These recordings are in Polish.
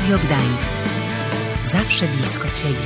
Radio Gdańsk. Zawsze blisko Ciebie.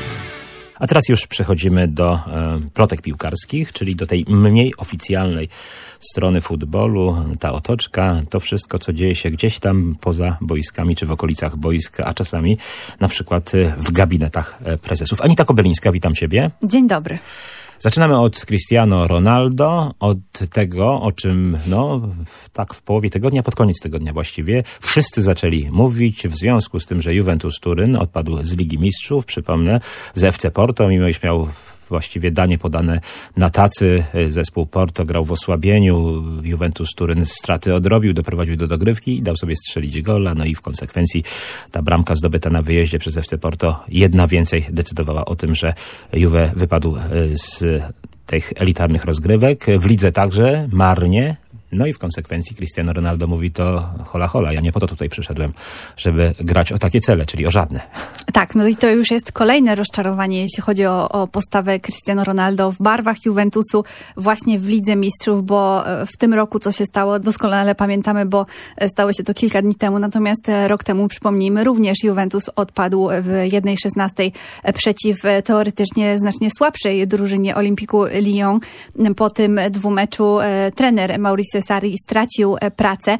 A teraz już przechodzimy do plotek piłkarskich, czyli do tej mniej oficjalnej strony futbolu, ta otoczka, to wszystko, co dzieje się gdzieś tam poza boiskami, czy w okolicach boisk, a czasami na przykład w gabinetach prezesów. Anita Kobylińska, witam Ciebie. Dzień dobry. Zaczynamy od Cristiano Ronaldo, od tego, o czym tak w połowie tygodnia, pod koniec tygodnia właściwie, wszyscy zaczęli mówić w związku z tym, że Juventus Turyn odpadł z Ligi Mistrzów, przypomnę, z FC Porto, mimo iż miał właściwie danie podane na tacy. Zespół Porto grał w osłabieniu. Juventus Turyn straty odrobił, doprowadził do dogrywki i dał sobie strzelić gola. No i w konsekwencji ta bramka zdobyta na wyjeździe przez FC Porto, jedna więcej, decydowała o tym, że Juve wypadł z tych elitarnych rozgrywek. W lidze także marnie. No i w konsekwencji Cristiano Ronaldo mówi to hola hola, ja nie po to tutaj przyszedłem, żeby grać o takie cele, czyli o żadne. Tak, no i to już jest kolejne rozczarowanie, jeśli chodzi o postawę Cristiano Ronaldo w barwach Juventusu właśnie w Lidze Mistrzów, bo w tym roku co się stało, doskonale pamiętamy, bo stało się to kilka dni temu, natomiast rok temu, przypomnijmy, również Juventus odpadł w 1/16 przeciw teoretycznie znacznie słabszej drużynie Olympiku Lyon. Po tym dwumeczu trener Mauricio Sarri stracił pracę.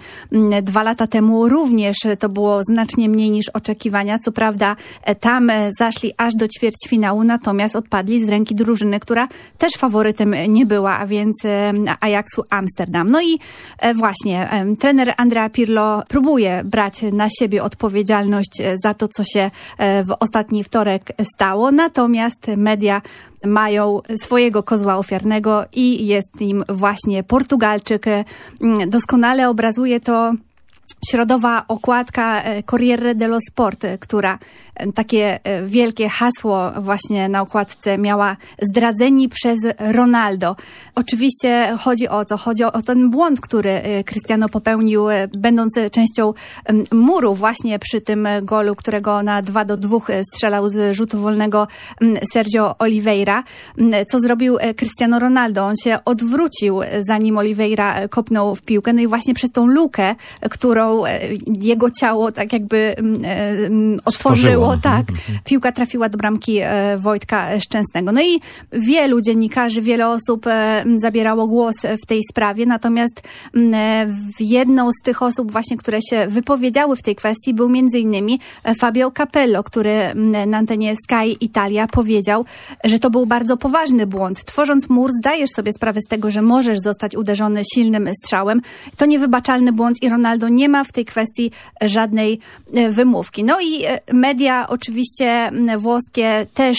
2 lata temu również to było znacznie mniej niż oczekiwania. Co prawda tam zaszli aż do ćwierćfinału, natomiast odpadli z ręki drużyny, która też faworytem nie była, a więc Ajaxu Amsterdam. No i właśnie trener Andrea Pirlo próbuje brać na siebie odpowiedzialność za to, co się w ostatni wtorek stało, natomiast media mają swojego kozła ofiarnego i jest nim właśnie Portugalczyk. Doskonale obrazuje to środowa okładka Corriere dello Sport, która takie wielkie hasło właśnie na okładce miała: zdradzeni przez Ronaldo. Oczywiście chodzi o co? Chodzi o ten błąd, który Cristiano popełnił, będąc częścią muru właśnie przy tym golu, którego na 2-2 strzelał z rzutu wolnego Sergio Oliveira. Co zrobił Cristiano Ronaldo? On się odwrócił, zanim Oliveira kopnął w piłkę. No i właśnie przez tą lukę, którą jego ciało tak jakby otworzyło, tak, piłka trafiła do bramki Wojtka Szczęsnego. No i wielu dziennikarzy, wiele osób zabierało głos w tej sprawie, natomiast jedną z tych osób właśnie, które się wypowiedziały w tej kwestii, był między innymi Fabio Capello, który na antenie Sky Italia powiedział, że to był bardzo poważny błąd. Tworząc mur, zdajesz sobie sprawę z tego, że możesz zostać uderzony silnym strzałem. To niewybaczalny błąd i Ronaldo nie ma w tej kwestii żadnej wymówki. No i media oczywiście włoskie też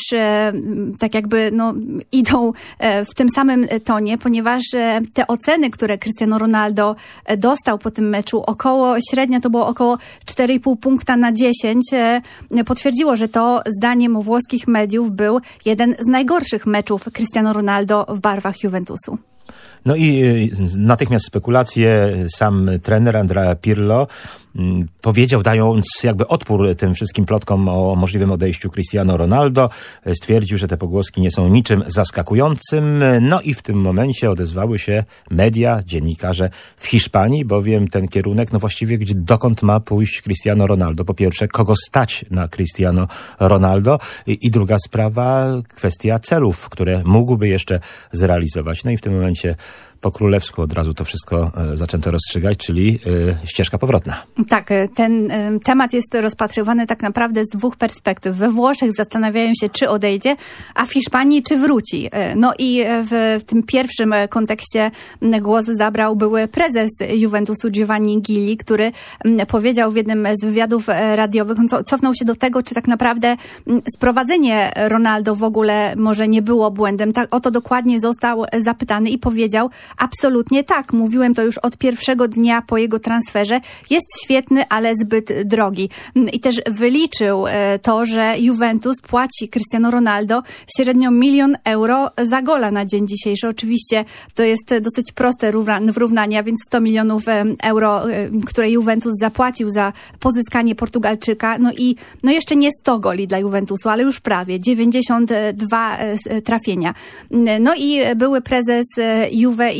tak jakby idą w tym samym tonie, ponieważ te oceny, które Cristiano Ronaldo dostał po tym meczu, średnia to było około 4,5 punkta na 10, potwierdziło, że to zdaniem włoskich mediów był jeden z najgorszych meczów Cristiano Ronaldo w barwach Juventusu. No i natychmiast spekulacje. Sam trener Andrea Pirlo powiedział, dając jakby odpór tym wszystkim plotkom o możliwym odejściu Cristiano Ronaldo, stwierdził, że te pogłoski nie są niczym zaskakującym. No i w tym momencie odezwały się media, dziennikarze w Hiszpanii, bowiem ten kierunek, właściwie dokąd ma pójść Cristiano Ronaldo? Po pierwsze, kogo stać na Cristiano Ronaldo? I druga sprawa, kwestia celów, które mógłby jeszcze zrealizować. No i w tym momencie po królewsku od razu to wszystko zaczęto rozstrzygać, czyli ścieżka powrotna. Tak, ten temat jest rozpatrywany tak naprawdę z 2 perspektyw. We Włoszech zastanawiają się, czy odejdzie, a w Hiszpanii, czy wróci. No i w tym pierwszym kontekście głos zabrał były prezes Juventusu Giovanni Gigli, który powiedział w jednym z wywiadów radiowych, cofnął się do tego, czy tak naprawdę sprowadzenie Ronaldo w ogóle może nie było błędem. Tak, o to dokładnie został zapytany i powiedział: absolutnie tak. Mówiłem to już od pierwszego dnia po jego transferze. Jest świetny, ale zbyt drogi. I też wyliczył to, że Juventus płaci Cristiano Ronaldo średnio 1 000 000 euro za gola na dzień dzisiejszy. Oczywiście to jest dosyć proste wyrównanie, więc 100 milionów euro, które Juventus zapłacił za pozyskanie Portugalczyka. No jeszcze nie 100 goli dla Juventusu, ale już prawie 92 trafienia. No i były prezes Juve i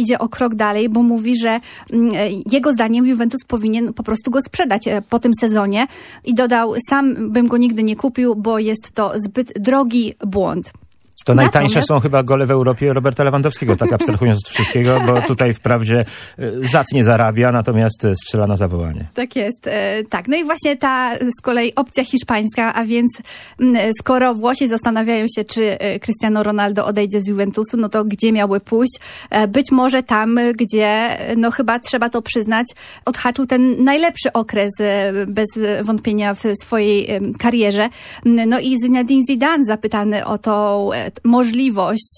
idzie o krok dalej, bo mówi, że jego zdaniem Juventus powinien po prostu go sprzedać po tym sezonie i dodał, sam bym go nigdy nie kupił, bo jest to zbyt drogi błąd. To najtańsze są chyba gole w Europie Roberta Lewandowskiego, tak abstrahując od wszystkiego, bo tutaj wprawdzie zacnie zarabia, natomiast strzela na zawołanie. Tak jest, tak. No i właśnie ta z kolei opcja hiszpańska, a więc skoro Włosi zastanawiają się, czy Cristiano Ronaldo odejdzie z Juventusu, no to gdzie miałby pójść? Być może tam, gdzie, no chyba trzeba to przyznać, odhaczył ten najlepszy okres bez wątpienia w swojej karierze. No i Zinedine Zidane, zapytany o tą możliwość,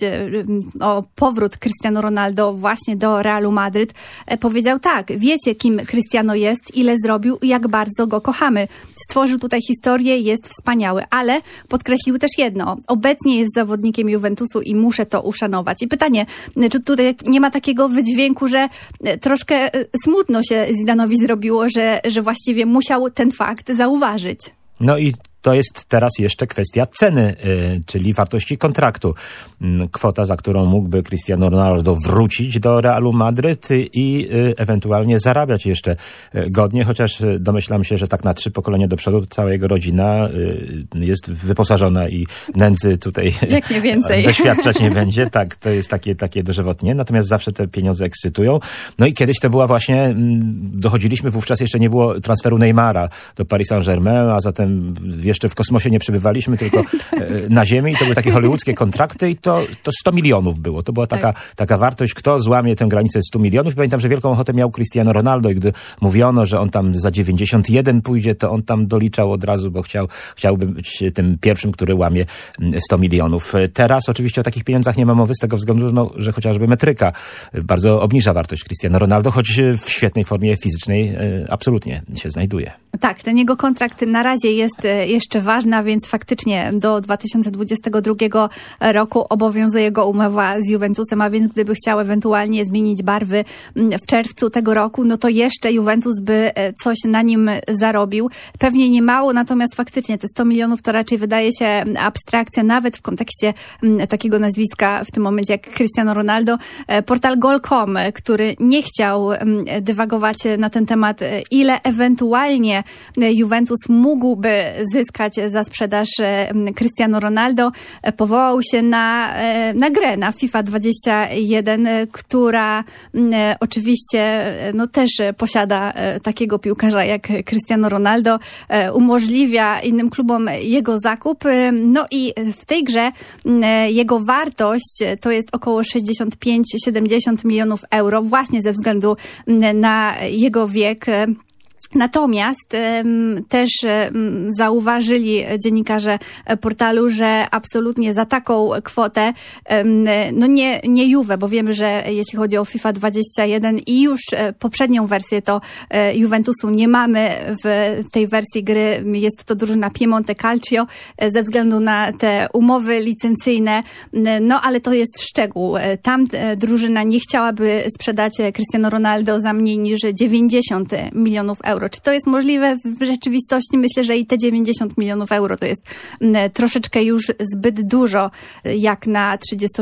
o powrót Cristiano Ronaldo właśnie do Realu Madryt, powiedział tak, wiecie kim Cristiano jest, ile zrobił i jak bardzo go kochamy. Stworzył tutaj historię, jest wspaniały, ale podkreślił też jedno, obecnie jest zawodnikiem Juventusu i muszę to uszanować. I pytanie, czy tutaj nie ma takiego wydźwięku, że troszkę smutno się Zidanowi zrobiło, że właściwie musiał ten fakt zauważyć. No i to jest teraz jeszcze kwestia ceny, czyli wartości kontraktu. Kwota, za którą mógłby Cristiano Ronaldo wrócić do Realu Madryt i ewentualnie zarabiać jeszcze godnie, chociaż domyślam się, że tak na 3 pokolenia do przodu cała jego rodzina jest wyposażona i nędzy tutaj jak nie więcej doświadczać nie będzie. Tak, to jest takie dożywotnie. Natomiast zawsze te pieniądze ekscytują. No i kiedyś to była właśnie, dochodziliśmy wówczas, jeszcze nie było transferu Neymara do Paris Saint-Germain, a zatem jeszcze w kosmosie nie przebywaliśmy, tylko na ziemi. I to były takie hollywoodzkie kontrakty i to 100 milionów było. To była taka wartość, kto złamie tę granicę 100 milionów. Pamiętam, że wielką ochotę miał Cristiano Ronaldo i gdy mówiono, że on tam za 91 pójdzie, to on tam doliczał od razu, bo chciałby być tym pierwszym, który łamie 100 milionów. Teraz oczywiście o takich pieniądzach nie ma mowy z tego względu, że chociażby metryka bardzo obniża wartość Cristiano Ronaldo, choć w świetnej formie fizycznej absolutnie się znajduje. Tak, ten jego kontrakt na razie jest jeszcze ważny, więc faktycznie do 2022 roku obowiązuje go umowa z Juventusem, a więc gdyby chciał ewentualnie zmienić barwy w czerwcu tego roku, no to jeszcze Juventus by coś na nim zarobił. Pewnie nie mało, natomiast faktycznie te 100 milionów to raczej wydaje się abstrakcja, nawet w kontekście takiego nazwiska w tym momencie jak Cristiano Ronaldo. Portal Goal.com, który nie chciał dywagować na ten temat, ile ewentualnie Juventus mógłby zyskać za sprzedaż Cristiano Ronaldo, powołał się na grę, na FIFA 21, która oczywiście no, też posiada takiego piłkarza jak Cristiano Ronaldo, umożliwia innym klubom jego zakup. No i w tej grze jego wartość to jest około 65-70 milionów euro, właśnie ze względu na jego wiek. Natomiast też zauważyli dziennikarze portalu, że absolutnie za taką kwotę, no nie Juve, bo wiemy, że jeśli chodzi o FIFA 21 i już poprzednią wersję, to Juventusu nie mamy w tej wersji gry. Jest to drużyna Piemonte Calcio ze względu na te umowy licencyjne, no ale to jest szczegół. Tam drużyna nie chciałaby sprzedać Cristiano Ronaldo za mniej niż 90 milionów euro. Czy to jest możliwe w rzeczywistości? Myślę, że i te 90 milionów euro to jest troszeczkę już zbyt dużo, jak na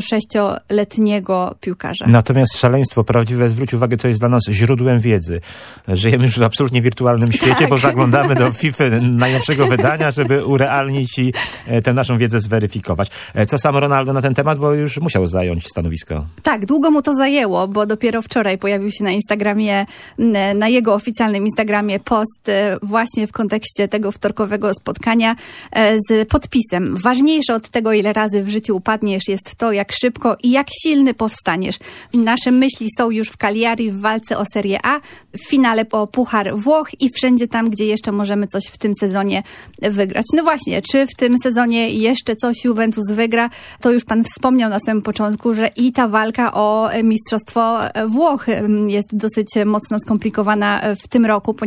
36-letniego piłkarza. Natomiast szaleństwo prawdziwe, zwróć uwagę, co jest dla nas źródłem wiedzy. Żyjemy już w absolutnie wirtualnym świecie, tak, bo zaglądamy do FIFA najnowszego wydania, żeby urealnić i tę naszą wiedzę zweryfikować. Co sam Ronaldo na ten temat, bo już musiał zająć stanowisko. Tak, długo mu to zajęło, bo dopiero wczoraj pojawił się na Instagramie, na jego oficjalnym Instagramie post właśnie w kontekście tego wtorkowego spotkania z podpisem. Ważniejsze od tego, ile razy w życiu upadniesz, jest to, jak szybko i jak silny powstaniesz. Nasze myśli są już w Cagliari w walce o Serię A, w finale o Puchar Włoch i wszędzie tam, gdzie jeszcze możemy coś w tym sezonie wygrać. No właśnie, czy w tym sezonie jeszcze coś Juventus wygra? To już pan wspomniał na samym początku, że i ta walka o Mistrzostwo Włoch jest dosyć mocno skomplikowana w tym roku, ponieważ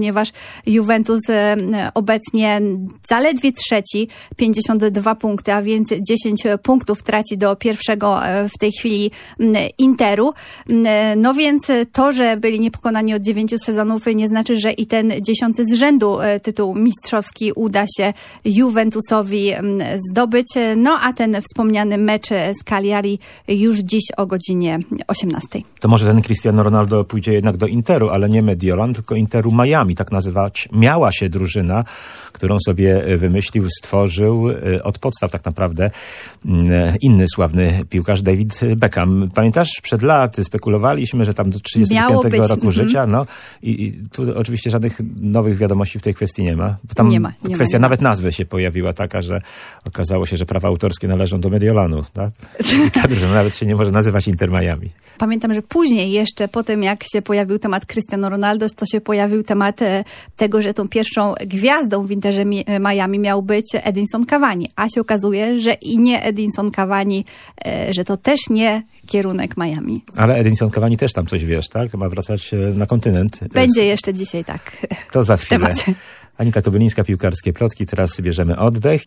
ponieważ Juventus obecnie zaledwie trzeci, 52 punkty, a więc 10 punktów traci do pierwszego w tej chwili Interu. No więc to, że byli niepokonani od 9 sezonów, nie znaczy, że i ten 10 z rzędu tytuł mistrzowski uda się Juventusowi zdobyć. No a ten wspomniany mecz z Cagliari już dziś o godzinie 18. To może ten Cristiano Ronaldo pójdzie jednak do Interu, ale nie Mediolan, tylko Interu Miami. Tak nazywać miała się drużyna, którą sobie wymyślił, stworzył od podstaw tak naprawdę inny sławny piłkarz David Beckham. Pamiętasz, przed laty spekulowaliśmy, że tam do 35 roku życia, no i tu oczywiście żadnych nowych wiadomości w tej kwestii nie ma. Tam nie ma. Kwestia nawet nazwy się pojawiła taka, że okazało się, że prawa autorskie należą do Mediolanu, tak? I ta drużyna nawet się nie może nazywać Inter Miami. Pamiętam, że później jeszcze po tym, jak się pojawił temat Cristiano Ronaldo, to się pojawił temat tego, że tą pierwszą gwiazdą w Interze Miami miał być Edinson Cavani. A się okazuje, że i nie Edinson Cavani, że to też nie kierunek Miami. Ale Edinson Cavani też tam coś wiesz, tak? Ma wracać na kontynent. Będzie jeszcze dzisiaj, tak. To za chwilę. Anita Kobylińska, Piłkarskie Plotki. Teraz bierzemy oddech.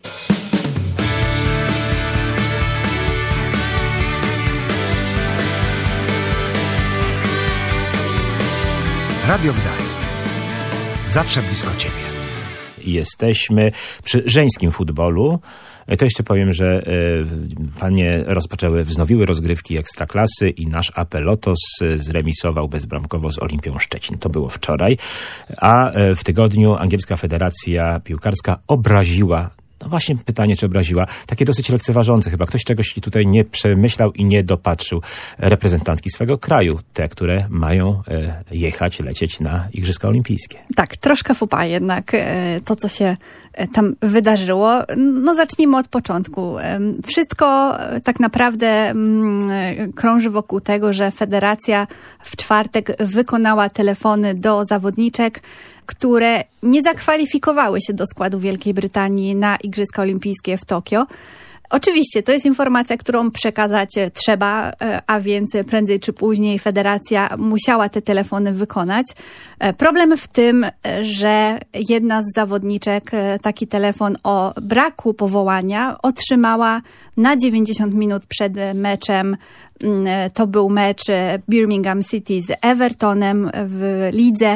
Radio Gdańsk. Zawsze blisko Ciebie. Jesteśmy przy żeńskim futbolu. To jeszcze powiem, że panie wznowiły rozgrywki Ekstraklasy i nasz AP Lotos zremisował bezbramkowo z Olimpią Szczecin. To było wczoraj. A w tygodniu angielska federacja piłkarska obraziła, no właśnie pytanie, czy obraziła, takie dosyć lekceważące chyba. Ktoś czegoś tutaj nie przemyślał i nie dopatrzył reprezentantki swego kraju. Te, które mają lecieć na Igrzyska Olimpijskie. Tak, troszkę faux pas jednak to, co się tam wydarzyło. No zacznijmy od początku. Wszystko tak naprawdę krąży wokół tego, że federacja w czwartek wykonała telefony do zawodniczek, które nie zakwalifikowały się do składu Wielkiej Brytanii na Igrzyska Olimpijskie w Tokio. Oczywiście to jest informacja, którą przekazać trzeba, a więc prędzej czy później federacja musiała te telefony wykonać. Problem w tym, że jedna z zawodniczek taki telefon o braku powołania otrzymała na 90 minut przed meczem. To był mecz Birmingham City z Evertonem w lidze,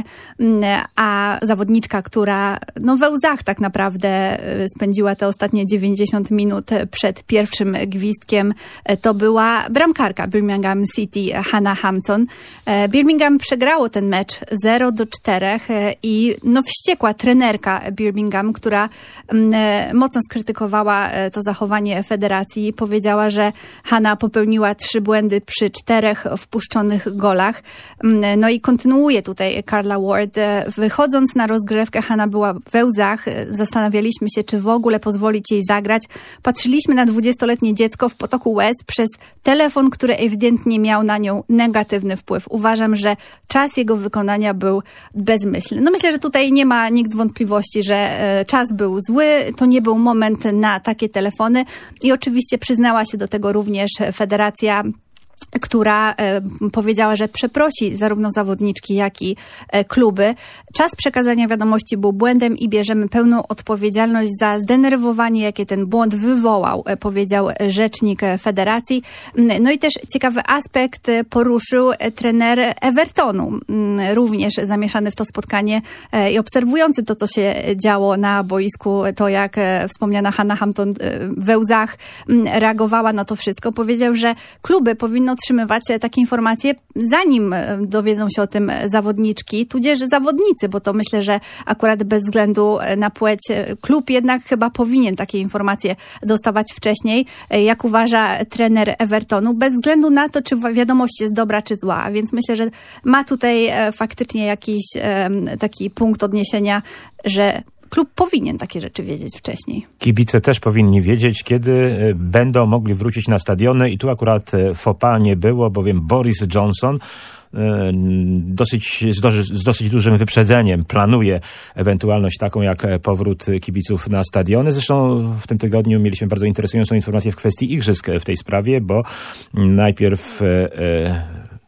a zawodniczka, która we łzach tak naprawdę spędziła te ostatnie 90 minut przed pierwszym gwizdkiem, to była bramkarka Birmingham City Hannah Hampton. Birmingham przegrało ten mecz 0-4 i wściekła trenerka Birmingham, która mocno skrytykowała to zachowanie federacji, powiedziała, że Hannah popełniła 3 błędy przy 4 wpuszczonych golach. No i kontynuuje tutaj Carla Ward. Wychodząc na rozgrywkę, Hannah była we łzach. Zastanawialiśmy się, czy w ogóle pozwolić jej zagrać. Patrzyliśmy na 20-letnie dziecko w potoku łez przez telefon, który ewidentnie miał na nią negatywny wpływ. Uważam, że czas jego wykonania był bezmyślny. Myślę, że tutaj nie ma nikt wątpliwości, że czas był zły. To nie był moment na takie telefony i oczywiście przyznała się do tego również federacja, która powiedziała, że przeprosi zarówno zawodniczki, jak i kluby. Czas przekazania wiadomości był błędem i bierzemy pełną odpowiedzialność za zdenerwowanie, jakie ten błąd wywołał, powiedział rzecznik federacji. No i też ciekawy aspekt poruszył trener Evertonu, również zamieszany w to spotkanie i obserwujący to, co się działo na boisku, to jak wspomniana Hannah Hampton we łzach reagowała na to wszystko. Powiedział, że kluby powinny otrzymywać takie informacje, zanim dowiedzą się o tym zawodniczki, tudzież zawodnicy, bo to myślę, że akurat bez względu na płeć klub jednak chyba powinien takie informacje dostawać wcześniej, jak uważa trener Evertonu, bez względu na to, czy wiadomość jest dobra, czy zła. A więc myślę, że ma tutaj faktycznie jakiś taki punkt odniesienia, że klub powinien takie rzeczy wiedzieć wcześniej. Kibice też powinni wiedzieć, kiedy będą mogli wrócić na stadiony i tu akurat faux pas nie było, bowiem Boris Johnson z dosyć dużym wyprzedzeniem planuje ewentualność taką jak powrót kibiców na stadiony. Zresztą w tym tygodniu mieliśmy bardzo interesującą informację w kwestii igrzysk w tej sprawie, bo najpierw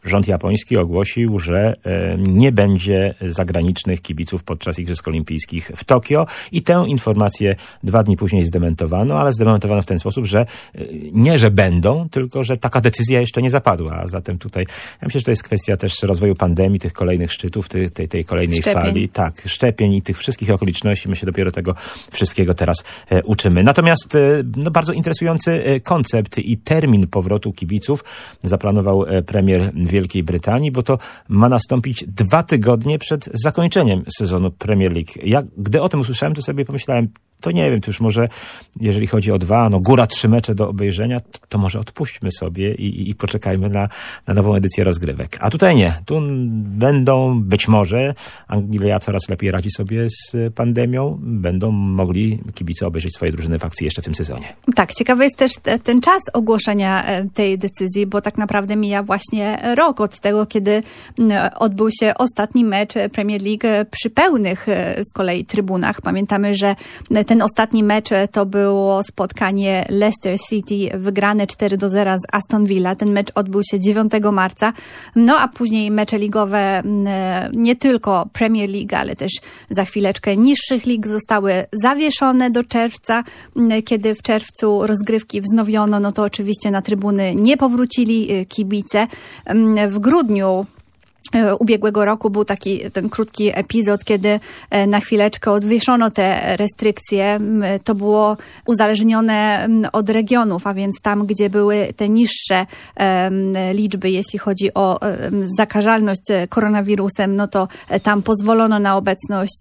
rząd japoński ogłosił, że nie będzie zagranicznych kibiców podczas Igrzysk Olimpijskich w Tokio i tę informację 2 dni później zdementowano, ale zdementowano w ten sposób, że nie, że będą, tylko że taka decyzja jeszcze nie zapadła. A zatem tutaj, ja myślę, że to jest kwestia też rozwoju pandemii, tych kolejnych szczytów, tej kolejnej fali. Tak, szczepień i tych wszystkich okoliczności. My się dopiero tego wszystkiego teraz uczymy. Natomiast bardzo interesujący koncept i termin powrotu kibiców zaplanował premier Wielkiej Brytanii, bo to ma nastąpić 2 tygodnie przed zakończeniem sezonu Premier League. Gdy o tym usłyszałem, to sobie pomyślałem, to nie wiem, to już może, jeżeli chodzi o 2, góra 3 mecze do obejrzenia, to może odpuśćmy sobie i poczekajmy na nową edycję rozgrywek. A tutaj nie. Tu będą, być może, Anglia coraz lepiej radzi sobie z pandemią, będą mogli kibice obejrzeć swoje drużyny w akcji jeszcze w tym sezonie. Tak, ciekawy jest też ten czas ogłoszenia tej decyzji, bo tak naprawdę mija właśnie rok od tego, kiedy odbył się ostatni mecz Premier League przy pełnych z kolei trybunach. Pamiętamy, że ten ostatni mecz to było spotkanie Leicester City wygrane 4-0 z Aston Villa. Ten mecz odbył się 9 marca. No a później mecze ligowe nie tylko Premier League, ale też za chwileczkę niższych lig zostały zawieszone do czerwca. Kiedy w czerwcu rozgrywki wznowiono, no to oczywiście na trybuny nie powrócili kibice. W grudniu ubiegłego roku był ten krótki epizod, kiedy na chwileczkę odwieszono te restrykcje. To było uzależnione od regionów, a więc tam, gdzie były te niższe liczby, jeśli chodzi o zakażalność koronawirusem, no to tam pozwolono na obecność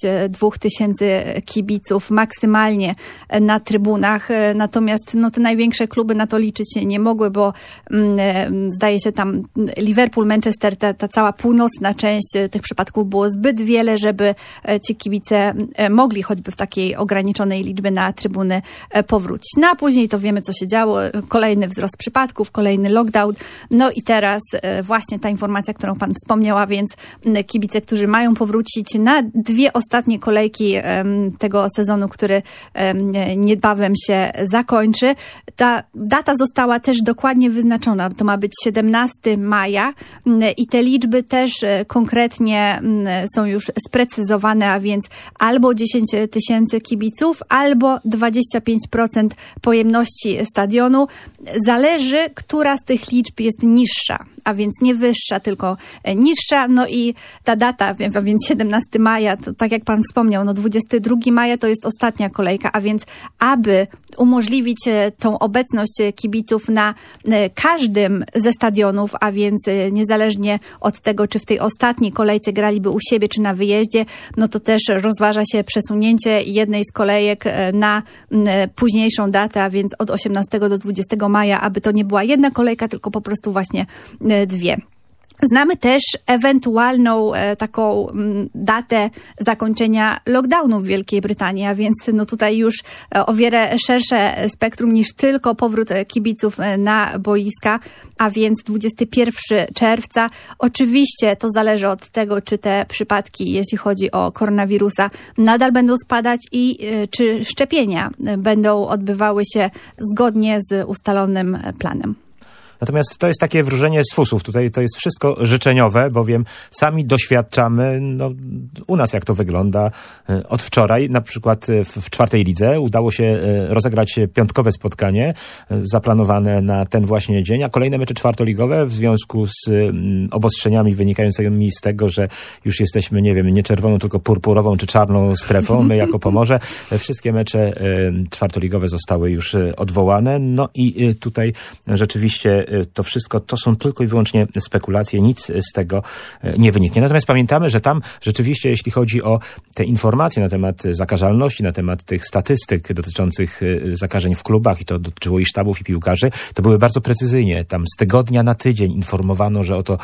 2000 kibiców maksymalnie na trybunach. Natomiast te największe kluby na to liczyć nie mogły, bo zdaje się tam Liverpool, Manchester, ta cała północna część tych przypadków było zbyt wiele, żeby ci kibice mogli choćby w takiej ograniczonej liczbie na trybuny powrócić. No a później to wiemy, co się działo. Kolejny wzrost przypadków, kolejny lockdown. No i teraz właśnie ta informacja, którą pan wspomniała, więc kibice, którzy mają powrócić na 2 ostatnie kolejki tego sezonu, który niebawem się zakończy. Ta data została też dokładnie wyznaczona. To ma być 17 maja i te liczby też konkretnie są już sprecyzowane, a więc albo 10 000 kibiców, albo 25% pojemności stadionu. Zależy, która z tych liczb jest niższa, a więc nie wyższa, tylko niższa. No i ta data, a więc 17 maja, to tak jak pan wspomniał, 22 maja to jest ostatnia kolejka, a więc aby umożliwić tą obecność kibiców na każdym ze stadionów, a więc niezależnie od tego, czy w tej ostatniej kolejce graliby u siebie, czy na wyjeździe, no to też rozważa się przesunięcie jednej z kolejek na późniejszą datę, a więc od 18 do 20 maja, aby to nie była jedna kolejka, tylko po prostu właśnie 2. Znamy też ewentualną taką datę zakończenia lockdownu w Wielkiej Brytanii, a więc tutaj już o wiele szersze spektrum niż tylko powrót kibiców na boiska, a więc 21 czerwca. Oczywiście to zależy od tego, czy te przypadki, jeśli chodzi o koronawirusa, nadal będą spadać i czy szczepienia będą odbywały się zgodnie z ustalonym planem. Natomiast to jest takie wróżenie z fusów. Tutaj to jest wszystko życzeniowe, bowiem sami doświadczamy, u nas jak to wygląda. Od wczoraj, na przykład w 4. lidze udało się rozegrać piątkowe spotkanie zaplanowane na ten właśnie dzień, a kolejne mecze czwartoligowe w związku z obostrzeniami wynikającymi z tego, że już jesteśmy, nie czerwoną, tylko purpurową czy czarną strefą. My jako Pomorze wszystkie mecze czwartoligowe zostały już odwołane. No i tutaj rzeczywiście to wszystko to są tylko i wyłącznie spekulacje, nic z tego nie wyniknie. Natomiast pamiętamy, że tam rzeczywiście, jeśli chodzi o te informacje na temat zakażalności, na temat tych statystyk dotyczących zakażeń w klubach, i to dotyczyło i sztabów, i piłkarzy, to były bardzo precyzyjnie. Tam z tygodnia na tydzień informowano, że oto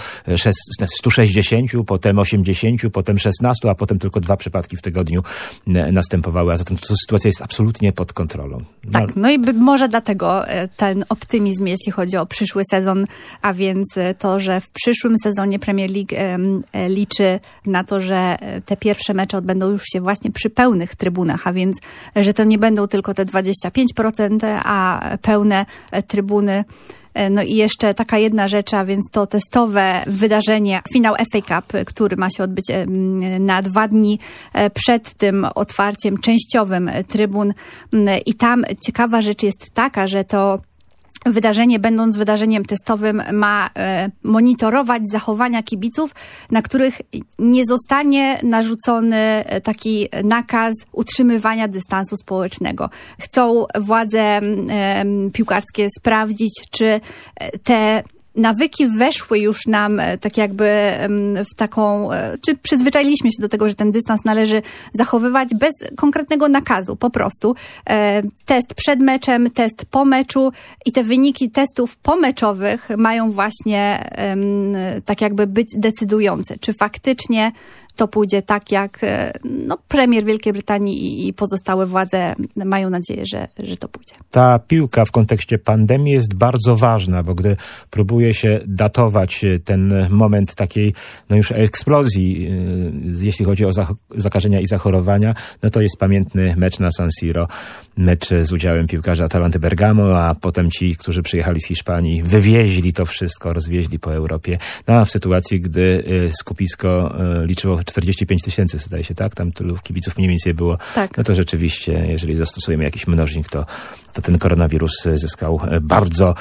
160, potem 80, potem 16, a potem tylko 2 przypadki w tygodniu następowały. A zatem to sytuacja jest absolutnie pod kontrolą. Tak, i może dlatego ten optymizm, jeśli chodzi o przyszły sezon, a więc to, że w przyszłym sezonie Premier League liczy na to, że te pierwsze mecze odbędą już się właśnie przy pełnych trybunach, a więc, że to nie będą tylko te 25%, a pełne trybuny. No i jeszcze taka jedna rzecz, a więc to testowe wydarzenie, finał FA Cup, który ma się odbyć na 2 dni przed tym otwarciem częściowym trybun. I tam ciekawa rzecz jest taka, że to wydarzenie, będąc wydarzeniem testowym, ma monitorować zachowania kibiców, na których nie zostanie narzucony taki nakaz utrzymywania dystansu społecznego. Chcą władze piłkarskie sprawdzić, czy te nawyki weszły już nam tak jakby w taką, czy przyzwyczailiśmy się do tego, że ten dystans należy zachowywać bez konkretnego nakazu, po prostu. Test przed meczem, test po meczu i te wyniki testów pomeczowych mają właśnie tak jakby być decydujące, czy faktycznie to pójdzie tak, jak premier Wielkiej Brytanii i pozostałe władze mają nadzieję, że to pójdzie. Ta piłka w kontekście pandemii jest bardzo ważna, bo gdy próbuje się datować ten moment takiej już eksplozji, jeśli chodzi o zakażenia i zachorowania, no to jest pamiętny mecz na San Siro, mecz z udziałem piłkarza Atalanty Bergamo, a potem ci, którzy przyjechali z Hiszpanii, wywieźli to wszystko, rozwieźli po Europie. No a w sytuacji, gdy skupisko liczyło 45 000, zdaje się, tak? Tam tylu kibiców mniej więcej było. Tak. No to rzeczywiście, jeżeli zastosujemy jakiś mnożnik, to ten koronawirus zyskał bardzo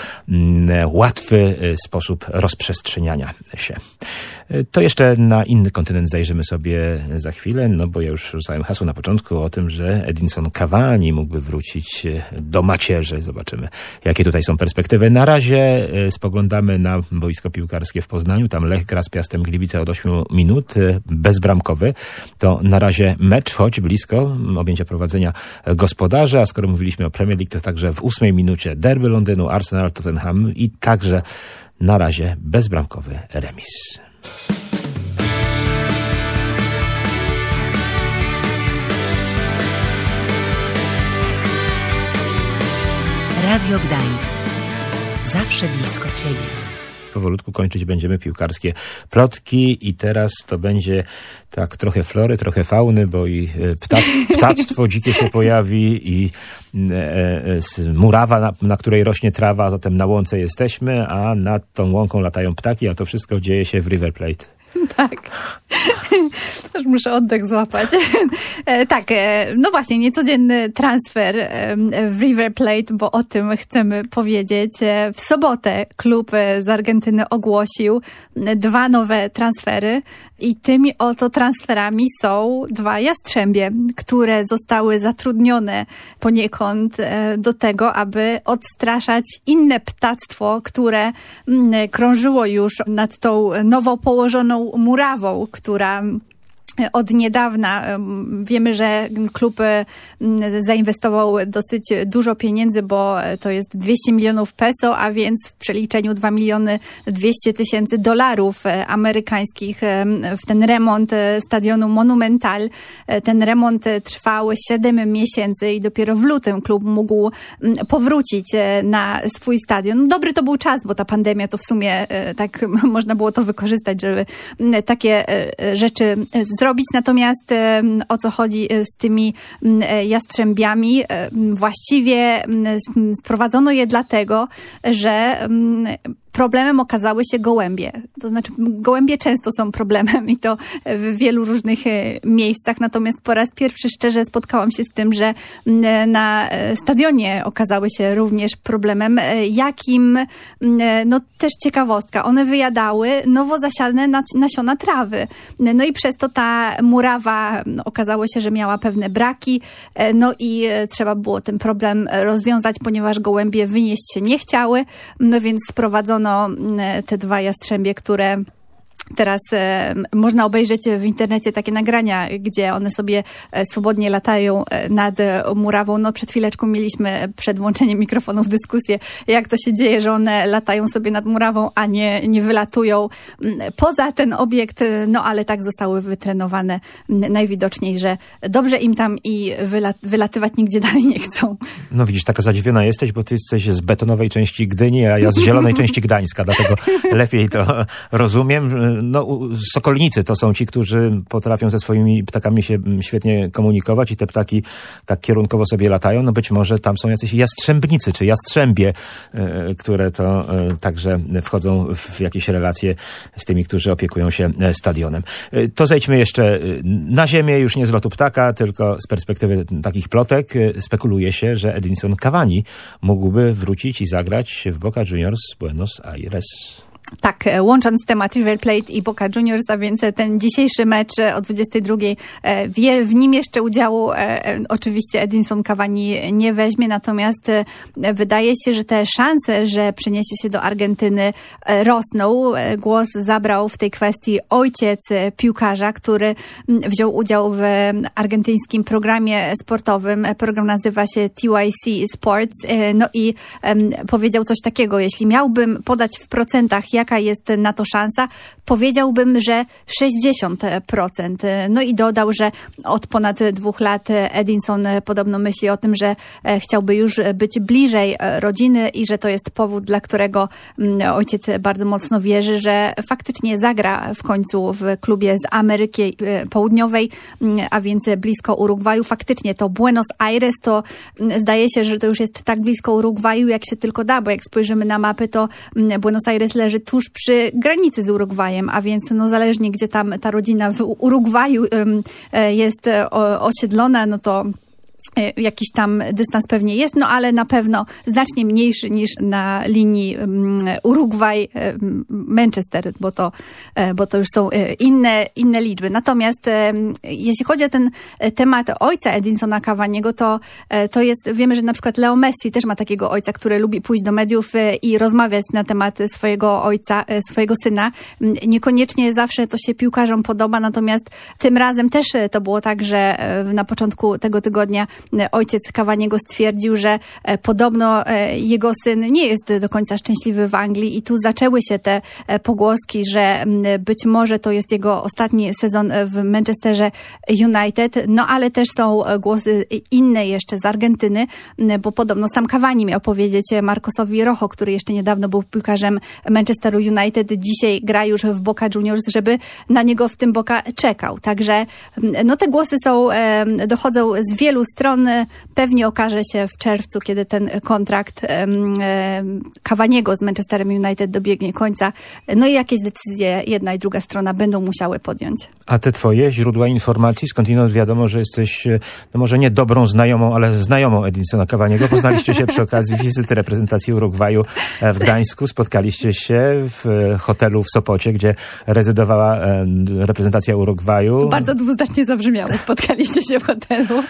łatwy sposób rozprzestrzeniania się. To jeszcze na inny kontynent zajrzymy sobie za chwilę, no bo ja już rzucałem hasło na początku o tym, że Edinson Cavani mógłby wrócić do macierzy. Zobaczymy, jakie tutaj są perspektywy. Na razie spoglądamy na boisko piłkarskie w Poznaniu. Tam Lech gra z Piastem Gliwice od 8 minut, bezbramkowy. To na razie mecz, choć blisko objęcia prowadzenia gospodarzy, a skoro mówiliśmy o Premier League, to także w 8 minucie derby Londynu, Arsenal, Tottenham i także na razie bezbramkowy remis. Radio Gdańsk. Zawsze blisko Ciebie. Powolutku kończyć będziemy piłkarskie plotki i teraz to będzie tak trochę flory, trochę fauny, bo i ptactwo dzikie się pojawi i murawa, na której rośnie trawa, zatem na łące jesteśmy, a nad tą łąką latają ptaki, a to wszystko dzieje się w River Plate. Tak. Aż muszę oddech złapać. Tak, no właśnie, niecodzienny transfer w River Plate, bo o tym chcemy powiedzieć. W sobotę klub z Argentyny ogłosił 2 nowe transfery i tymi oto transferami są 2 jastrzębie, które zostały zatrudnione poniekąd do tego, aby odstraszać inne ptactwo, które krążyło już nad tą nowo położoną murawą, która od niedawna wiemy, że klub zainwestował dosyć dużo pieniędzy, bo to jest 200 milionów peso, a więc w przeliczeniu $2,200,000 amerykańskich w ten remont stadionu Monumental. Ten remont trwał 7 miesięcy i dopiero w lutym klub mógł powrócić na swój stadion. Dobry to był czas, bo ta pandemia to w sumie tak można było to wykorzystać, żeby takie rzeczy zrobić. Natomiast o co chodzi z tymi jastrzębiami? Właściwie sprowadzono je dlatego, że problemem okazały się gołębie. To znaczy gołębie często są problemem i to w wielu różnych miejscach. Natomiast po raz pierwszy szczerze spotkałam się z tym, że na stadionie okazały się również problemem, jakim, no też ciekawostka, one wyjadały nowo zasiane nasiona trawy. No i przez to ta murawa okazało się, że miała pewne braki. No i trzeba było ten problem rozwiązać, ponieważ gołębie wynieść się nie chciały. No więc sprowadzono te 2 jastrzębie, które teraz można obejrzeć w internecie takie nagrania, gdzie one sobie swobodnie latają nad murawą. No przed chwileczką mieliśmy przed włączeniem mikrofonów dyskusję, jak to się dzieje, że one latają sobie nad murawą, a nie wylatują poza ten obiekt. No ale tak zostały wytrenowane najwidoczniej, że dobrze im tam i wylatywać nigdzie dalej nie chcą. No widzisz, taka zadziwiona jesteś, bo ty jesteś z betonowej części Gdyni, a ja z zielonej części Gdańska, dlatego lepiej to rozumiem. sokolnicy to są ci, którzy potrafią ze swoimi ptakami się świetnie komunikować i te ptaki tak kierunkowo sobie latają. No być może tam są jacyś jastrzębnicy czy jastrzębie, które to także wchodzą w jakieś relacje z tymi, którzy opiekują się stadionem. To zejdźmy jeszcze na ziemię, już nie z lotu ptaka, tylko z perspektywy takich plotek. Spekuluje się, że Edinson Cavani mógłby wrócić i zagrać w Boca Juniors Buenos Aires. Tak, łącząc temat River Plate i Boca Juniors, a więc ten dzisiejszy mecz o 22:00, w nim jeszcze udziału oczywiście Edinson Cavani nie weźmie, natomiast wydaje się, że te szanse, że przeniesie się do Argentyny, rosną. Głos zabrał w tej kwestii ojciec piłkarza, który wziął udział w argentyńskim programie sportowym. Program nazywa się TYC Sports. No i powiedział coś takiego: jeśli miałbym podać w procentach, jaka jest na to szansa, powiedziałbym, że 60%. No i dodał, że od ponad 2 lat Edinson podobno myśli o tym, że chciałby już być bliżej rodziny i że to jest powód, dla którego ojciec bardzo mocno wierzy, że faktycznie zagra w końcu w klubie z Ameryki Południowej, a więc blisko Urugwaju. Faktycznie to Buenos Aires, to zdaje się, że to już jest tak blisko Urugwaju, jak się tylko da, bo jak spojrzymy na mapy, to Buenos Aires leży tuż przy granicy z Urugwajem, a więc zależnie gdzie tam ta rodzina w Urugwaju jest osiedlona, no to jakiś tam dystans pewnie jest, no ale na pewno znacznie mniejszy niż na linii Urugwaj-Manchester, bo to już są inne liczby. Natomiast jeśli chodzi o ten temat ojca Edinsona Cavaniego, to jest, wiemy, że na przykład Leo Messi też ma takiego ojca, który lubi pójść do mediów i rozmawiać na temat swojego ojca, swojego syna. Niekoniecznie zawsze to się piłkarzom podoba, natomiast tym razem też to było tak, że na początku tego tygodnia ojciec Cavaniego stwierdził, że podobno jego syn nie jest do końca szczęśliwy w Anglii i tu zaczęły się te pogłoski, że być może to jest jego ostatni sezon w Manchesterze United, no ale też są głosy inne jeszcze z Argentyny, bo podobno sam Cavani miał powiedzieć Marcosowi Rojo, który jeszcze niedawno był piłkarzem Manchesteru United, dzisiaj gra już w Boca Juniors, żeby na niego w tym Boca czekał. Także no te głosy dochodzą z wielu stron. Pewnie okaże się w czerwcu, kiedy ten kontrakt Cavaniego z Manchesterem United dobiegnie końca. No i jakieś decyzje jedna i druga strona będą musiały podjąć. A te twoje źródła informacji, skądinąd wiadomo, że jesteś, no może nie dobrą znajomą, ale znajomą Edinsona Cavaniego. Poznaliście się przy okazji wizyty reprezentacji Urugwaju w Gdańsku. Spotkaliście się w hotelu w Sopocie, gdzie rezydowała reprezentacja Urugwaju. To bardzo dwuznacznie zabrzmiało. Spotkaliście się w hotelu.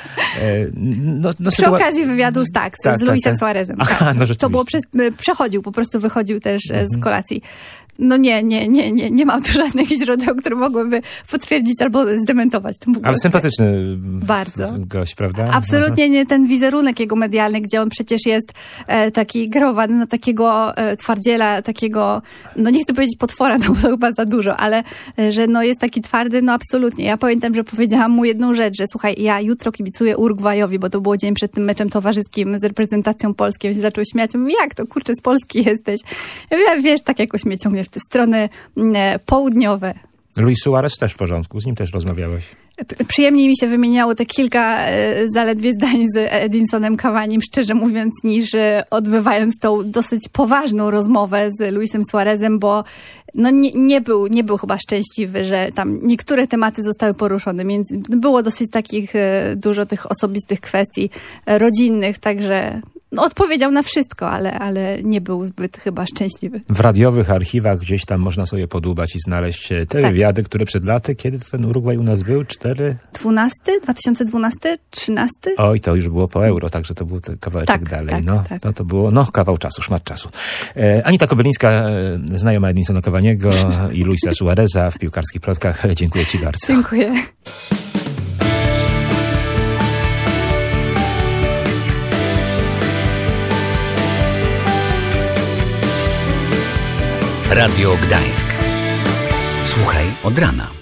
Przy okazji wywiadu z Luisem Suarezem. Aha, no to było przechodził, po prostu wychodził też z kolacji. No nie mam tu żadnych źródeł, które mogłyby potwierdzić albo zdementować. Ale sympatyczny bardzo gość, prawda? Absolutnie nie ten wizerunek jego medialny, gdzie on przecież jest taki kreowany na takiego twardziela, takiego, no nie chcę powiedzieć potwora, no bo to chyba za dużo, ale że no jest taki twardy, no absolutnie. Ja pamiętam, że powiedziałam mu jedną rzecz, że słuchaj, ja jutro kibicuję Urugwajowi, bo to było dzień przed tym meczem towarzyskim z reprezentacją Polski. On się zaczął śmiać. Mówię, jak to, kurczę, z Polski jesteś? Ja mówię, wiesz, tak jakoś mnie ciągnie w te strony południowe. Luis Suarez też w porządku, z nim też rozmawiałeś. Przyjemniej mi się wymieniało te kilka zaledwie zdań z Edinsonem Cavanim, szczerze mówiąc, niż odbywając tą dosyć poważną rozmowę z Luisem Suarezem, bo no nie był chyba szczęśliwy, że tam niektóre tematy zostały poruszone. Było dosyć dużo tych osobistych kwestii rodzinnych, także no, odpowiedział na wszystko, ale nie był zbyt chyba szczęśliwy. W radiowych archiwach gdzieś tam można sobie podłubać i znaleźć te wywiady, które przed laty, kiedy to ten Urugwaj u nas był? 2012, 13? Oj, to już było po Euro, także to był kawałeczek dalej. No to było kawał czasu, szmat czasu. Anita Kobylińska, znajoma Edinsona Cavaniego i Luisa Suareza w Piłkarskich Plotkach. Dziękuję ci bardzo. Dziękuję. Radio Gdańsk. Słuchaj od rana.